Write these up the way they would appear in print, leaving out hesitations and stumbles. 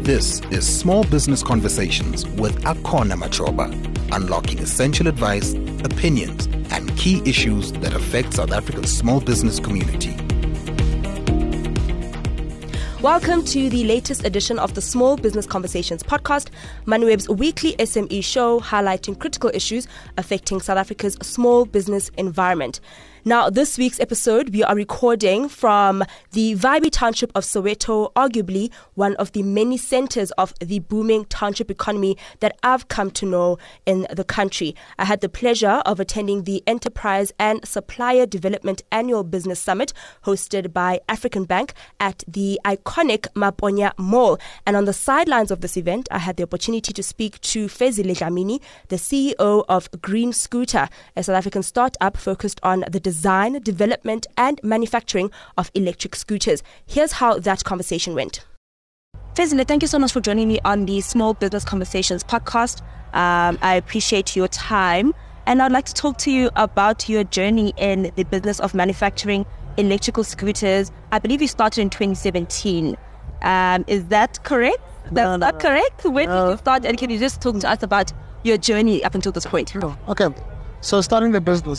This is Small Business Conversations with Akona Machoba, unlocking essential advice, opinions, and key issues that affect South Africa's small business community. Welcome to the latest edition of the Small Business Conversations podcast, MoneyWeb's weekly SME show highlighting critical issues affecting South Africa's small business environment. Now, this week's episode, we are recording from the Vibe township of Soweto, arguably one of the many centers of the booming township economy that I've come to know in the country. I had the pleasure of attending the Enterprise and Supplier Development Annual Business Summit hosted by African Bank at the iconic Maponya Mall. And on the sidelines of this event, I had the opportunity to speak to Fezile Dlamini, the CEO of Green Scooter, a South African startup focused on the design, development, and manufacturing of electric scooters. Here's how that conversation went. Fezile, thank you so much for joining me on the Small Business Conversations podcast. I appreciate your time, and I'd like to talk to you about your journey in the business of manufacturing electrical scooters. I believe you started in 2017. Is that correct? That's not correct? When did you start, and can you just talk to us about your journey up until this point? Okay. So I started the business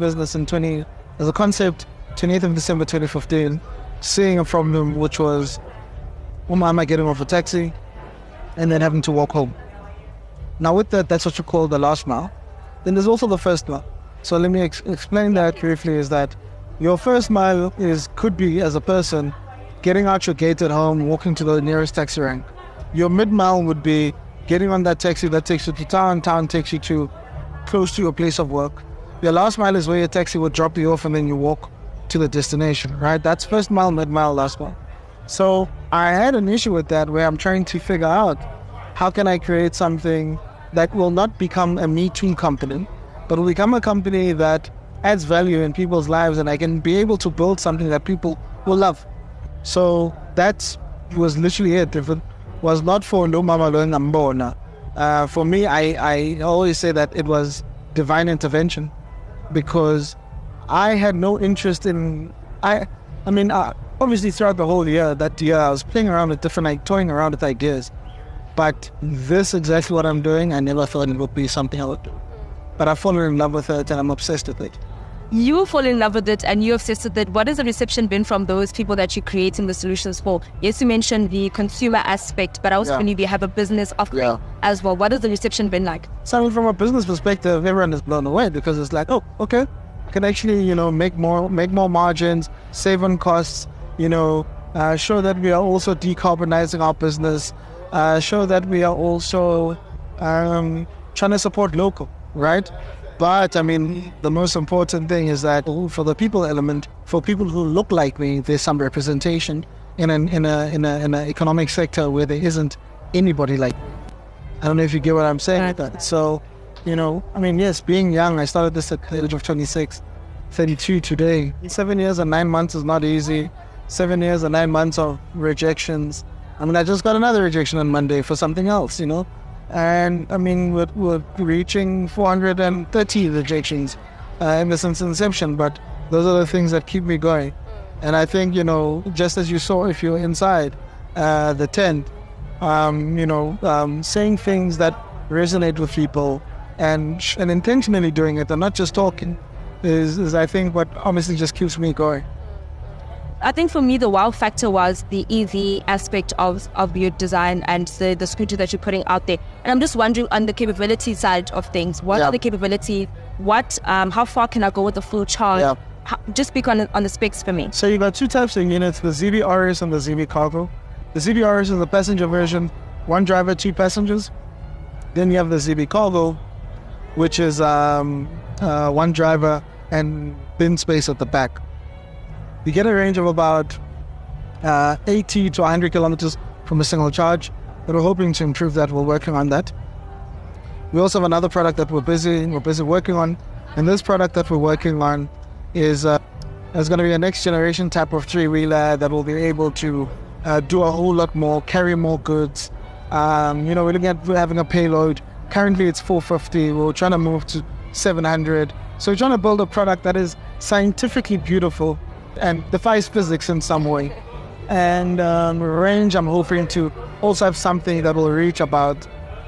as a concept, 28th of December 2015, seeing a problem which was, why am I getting off a taxi and then having to walk home? Now with that, that's what you call the last mile. Then there's also the first mile. So let me explain that briefly, is that your first mile could be, as a person, getting out your gate at home, walking to the nearest taxi rank. Your mid-mile would be getting on that taxi that takes you to town takes you to close to your place of work. Your last mile is where your taxi would drop you off and then you walk to the destination, right? That's first mile, mid-mile, last mile. So I had an issue with that, where I'm trying to figure out how can I create something that will not become a Me Too company, but will become a company that adds value in people's lives, and I can be able to build something that people will love. So that was literally it. If it was not for Lo Mama Lo Ngambona, for me, I always say that it was divine intervention, because I had no interest in, obviously throughout the whole year, that year I was playing around with toying around with ideas, but this exactly what I'm doing, I never thought it would be something I would do. But I've fallen in love with it and I'm obsessed with it. You fall in love with it and you're obsessed with it. What has the reception been from those people that you're creating the solutions for? Yes, you mentioned the consumer aspect, but I also believe you have a business offering as well. What has the reception been like? So from a business perspective, everyone is blown away, because it's like, oh, okay, I can actually, make more margins, save on costs, show that we are also decarbonizing our business, show that we are also trying to support local, right? But the most important thing is that for the people element, for people who look like me, there's some representation in an economic sector where there isn't anybody like me. I don't know if you get what I'm saying. Right. So, yes, being young, I started this at the age of 26, 32 today. 7 years and 9 months is not easy. 7 years and 9 months of rejections. I just got another rejection on Monday for something else, And we're reaching 430 rejections ever since inception, but those are the things that keep me going. And I think, just as you saw, if you're inside the tent, saying things that resonate with people and intentionally doing it and not just talking is I think what obviously just keeps me going. I think for me, the wow factor was the EV aspect of your design and the scooter that you're putting out there. And I'm just wondering, on the capability side of things, what are the capabilities? How far can I go with the full charge? Yeah. Just speak on the specs for me. So you got two types of units, the ZB RS and the ZB Cargo. The ZB RS is the passenger version, 1 driver, 2 passengers. Then you have the ZB Cargo, which is 1 driver and bin space at the back. You get a range of about 80 to 100 kilometers from a single charge, but we're hoping to improve that. We're working on that. We also have another product that we're busy working on, and this product that we're working on is going to be a next generation type of 3-wheeler that will be able to do a whole lot more, carry more goods. We're looking at having a payload. Currently it's 450. We're trying to move to 700. So we're trying to build a product that is scientifically beautiful and defies physics in some way. And range, I'm hoping to also have something that will reach about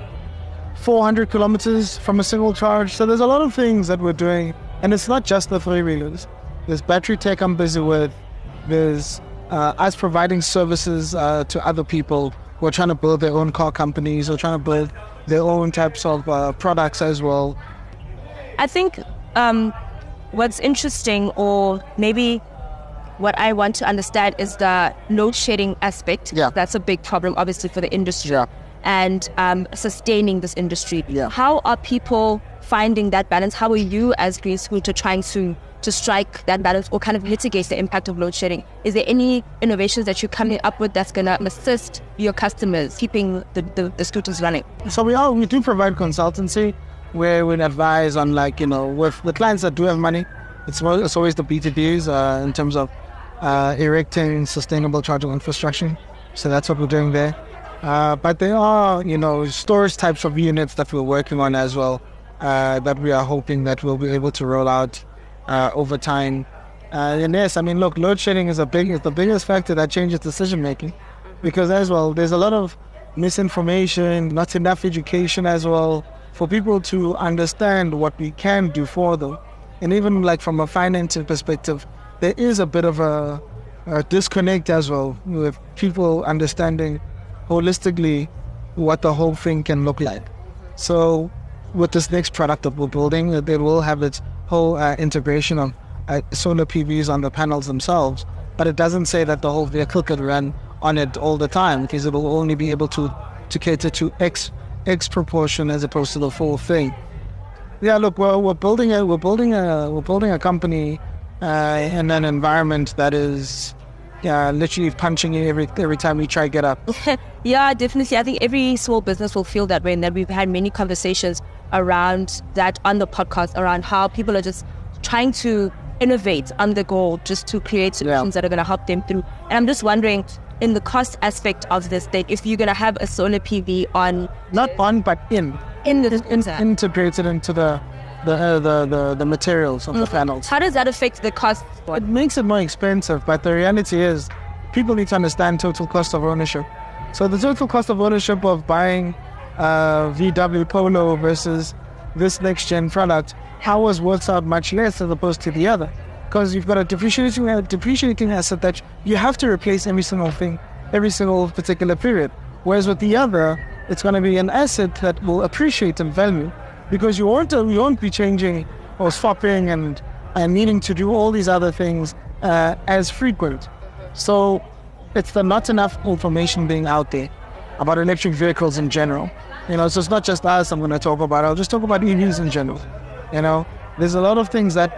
400 kilometers from a single charge. So there's a lot of things that we're doing. And it's not just the three-wheelers. There's battery tech I'm busy with. There's us providing services to other people who are trying to build their own car companies or trying to build their own types of products as well. I think what's interesting, or maybe what I want to understand, is the load shedding aspect. Yeah. That's a big problem, obviously, for the industry. Yeah. And sustaining this industry. Yeah. How are people finding that balance? How are you as Green Scooter trying to strike that balance or kind of mitigate the impact of load shedding? Is there any innovations that you're coming up with that's going to assist your customers keeping the scooters running? So we do provide consultancy where we advise on, like, you know, with the clients that do have money. It's always the B2Bs in terms of erecting sustainable charging infrastructure. So that's what we're doing there. But there are, you know, storage types of units that we're working on as well, that we are hoping that we'll be able to roll out over time. And yes, I mean, look, load shedding is the biggest factor that changes decision making, because as well, there's a lot of misinformation, not enough education as well for people to understand what we can do for them. And even like from a financial perspective, there is a bit of a disconnect as well with people understanding holistically what the whole thing can look like. So with this next product that we're building, it will have its whole integration of solar PVs on the panels themselves, but it doesn't say that the whole vehicle could run on it all the time, because it will only be able to cater to X proportion as opposed to the full thing. Yeah, look, we're building a company in an environment that is literally punching you every time we try to get up. Yeah, definitely. I think every small business will feel that way, and that we've had many conversations around that on the podcast, around how people are just trying to innovate on the go just to create solutions that are going to help them through. And I'm just wondering, in the cost aspect of this, that if you're going to have a solar PV on... Not on, but integrated into the materials of the panels. How does that affect the cost? It makes it more expensive, but the reality is people need to understand total cost of ownership. So the total cost of ownership of buying VW Polo versus this next gen product, ours works out much less as opposed to the other, because you've got a depreciating asset that you have to replace every single particular period. Whereas with the other, it's going to be an asset that will appreciate in value, because you won't be changing or swapping and needing to do all these other things as frequent. So it's the not enough information being out there about electric vehicles in general. You know, so it's not just us I'm going to talk about. I'll just talk about EVs in general. You know, there's a lot of things that,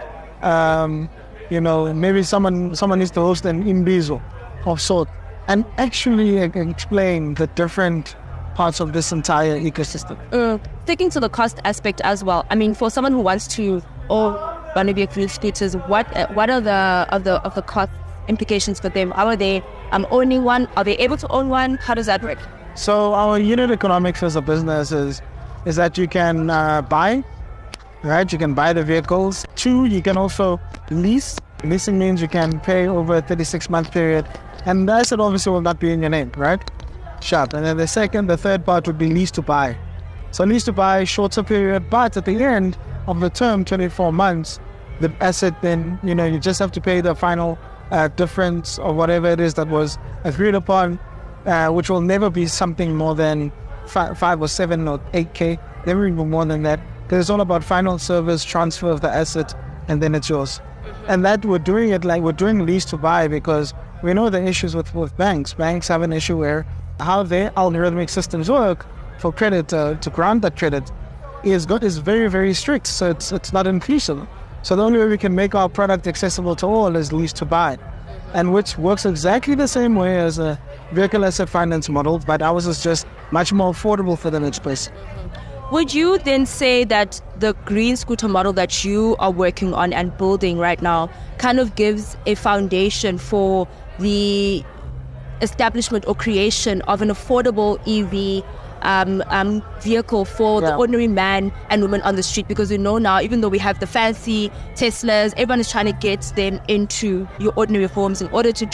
you know, maybe someone needs to host an Imbizo of sort and actually explain the different parts of this entire ecosystem. Sticking to the cost aspect as well. I mean, for someone who wants to own one of your green scooters, what are the cost implications for them? How are they owning one? Are they able to own one? How does that work? So our unit economics as a business is that you can buy, right? You can buy the vehicles. 2, you can also lease. Leasing means you can pay over a 36-month period, and the asset obviously will not be in your name, right? Sharp. And then the third part would be lease to buy. So lease to buy, shorter period, but at the end of the term, 24 months, the asset then, you know, you just have to pay the final difference or whatever it is that was agreed upon, which will never be something more than 5 or 7 or 8K, never even more than that, because it's all about final service, transfer of the asset, and then it's yours. And that we're doing lease to buy because we know the issues with banks. Banks have an issue where how their algorithmic systems work for credit to grant that credit is very, very strict. So it's not inclusive. So the only way we can make our product accessible to all is lease to buy, and which works exactly the same way as a vehicle asset finance model, but ours is just much more affordable for the next place. Would you then say that the green scooter model that you are working on and building right now kind of gives a foundation for the establishment or creation of an affordable EV vehicle for the ordinary man and woman on the street? Because we know now, even though we have the fancy Teslas, everyone is trying to get them into your ordinary homes in order to drive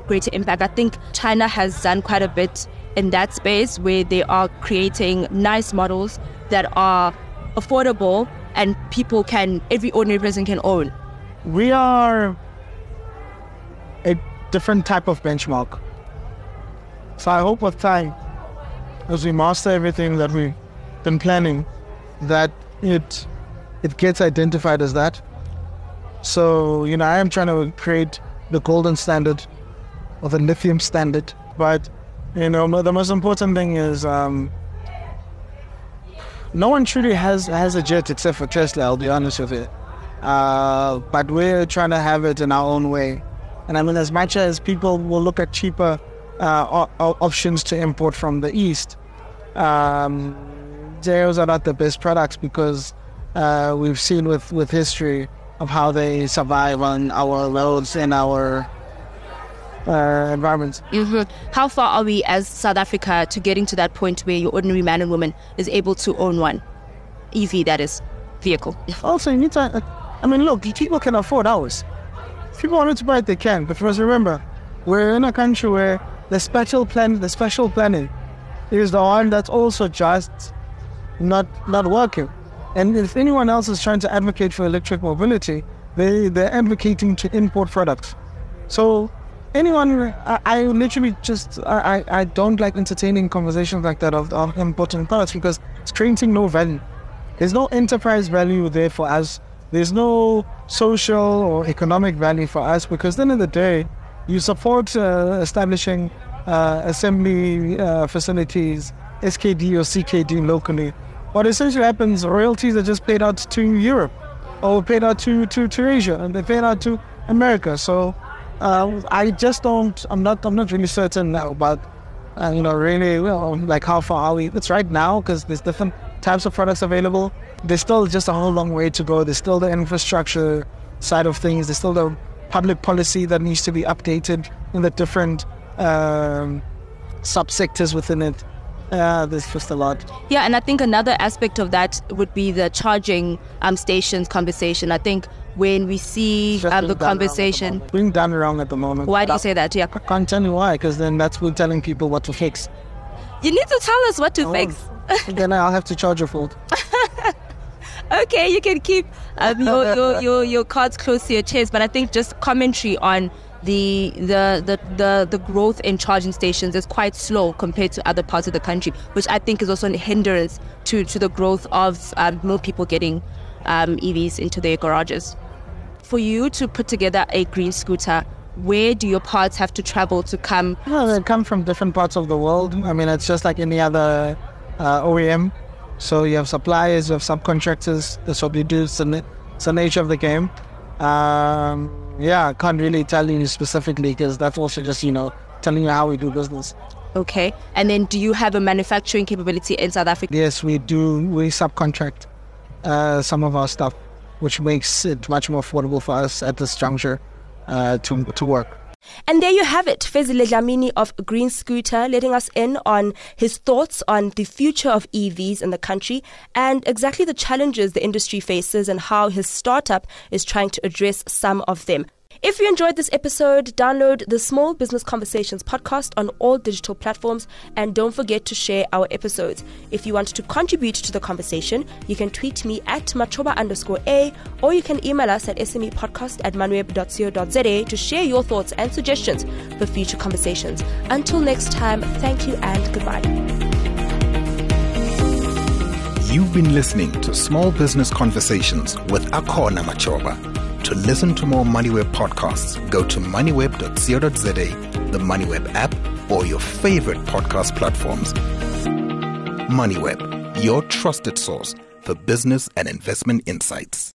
greater impact. I think China has done quite a bit in that space where they are creating nice models that are affordable and every ordinary person can own. We are a different type of benchmark. So I hope with time, as we master everything that we've been planning, that it gets identified as that. So, I am trying to create the golden standard or the lithium standard. But, the most important thing is no one truly has a jet except for Tesla, I'll be honest with you. But we're trying to have it in our own way. And as much as people will look at cheaper options to import from the East, those are not the best products because we've seen with history of how they survive on our roads and our environments. Mm-hmm. How far are we as South Africa to getting to that point where your ordinary man and woman is able to own one EV, that is, vehicle? Also, you need to, look, people can afford ours. If people wanted to buy it, they can. But first, remember, we're in a country where the special planning is the one that's also just not working. And if anyone else is trying to advocate for electric mobility, they're advocating to import products. So anyone, I literally I don't like entertaining conversations like that of importing products because it's creating no value. There's no enterprise value there for us. There's no social or economic value for us because at the end of the day, you support establishing assembly facilities, SKD or CKD locally. What essentially happens, royalties are just paid out to Europe or paid out to Asia and they're paid out to America. So I just I'm not really certain now about, really, like how far are we? It's right now because there's different types of products available. There's still just a whole long way to go. There's still the infrastructure side of things. There's still the public policy that needs to be updated in the different subsectors within it. There's just a lot. Yeah, and I think another aspect of that would be the charging stations conversation. I think when we see the conversation being done wrong at the moment. Why do you say that? Yeah, I can't tell you why, because then that's we're telling people what to fix. You need to tell us what to fix. Then I'll have to charge your phone. Okay, you can keep your cards close to your chest, but I think just commentary on the growth in charging stations is quite slow compared to other parts of the country, which I think is also a hindrance to the growth of more people getting EVs into their garages. For you to put together a green scooter, where do your parts have to travel to come? Well, they come from different parts of the world. It's just like any other OEM. So you have suppliers, you have subcontractors. That's what we do. It's the nature of the game. I can't really tell you specifically because that's also just, telling you how we do business. Okay. And then do you have a manufacturing capability in South Africa? Yes, we do. We subcontract some of our stuff, which makes it much more affordable for us at this juncture to work. And there you have it, Fezile Dlamini of Green Scooter letting us in on his thoughts on the future of EVs in the country and exactly the challenges the industry faces and how his startup is trying to address some of them. If you enjoyed this episode, download the Small Business Conversations podcast on all digital platforms and don't forget to share our episodes. If you want to contribute to the conversation, you can tweet me at machoba_a or you can email us at smepodcast@manweb.co.za to share your thoughts and suggestions for future conversations. Until next time, thank you and goodbye. You've been listening to Small Business Conversations with Akona Machoba. To listen to more MoneyWeb podcasts, go to moneyweb.co.za, the MoneyWeb app, or your favorite podcast platforms. MoneyWeb, your trusted source for business and investment insights.